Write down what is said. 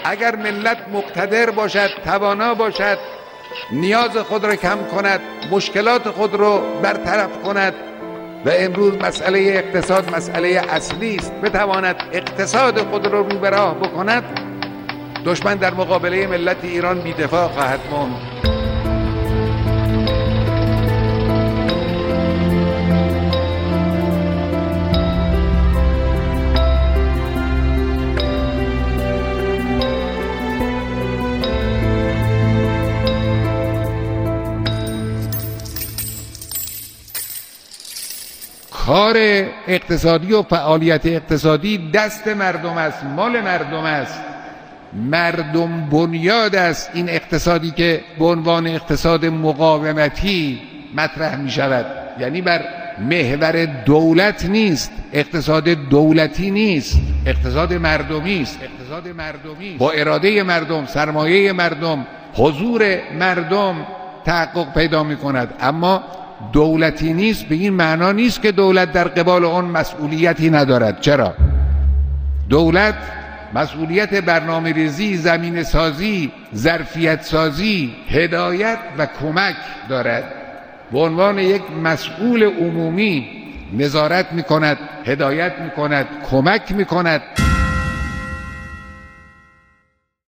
اگر ملت مقتدر باشد، توانا باشد، نیاز خود را کم کند، مشکلات خود را برطرف کند و امروز مسئله اقتصاد مسئله اصلی است، بتواند اقتصاد خود را رو به راه بکند، دشمن در مقابله ملت ایران بی‌دفاع خواهد ماند. کار اقتصادی و فعالیت اقتصادی دست مردم است، مال مردم است، مردم بنیاد است. این اقتصادی که به عنوان اقتصاد مقاومتی مطرح می شود، یعنی بر محور دولت نیست، اقتصاد دولتی نیست، اقتصاد مردمی است، با اراده مردم، سرمایه مردم، حضور مردم تحقق پیدا می کند. اما دولتی نیست به این معنا نیست که دولت در قبال آن مسئولیتی ندارد. چرا؟ دولت مسئولیت برنامه ریزی، زمین سازی، ظرفیت سازی، هدایت و کمک دارد. به عنوان یک مسئول عمومی نظارت می کند، هدایت می کند، کمک می کند.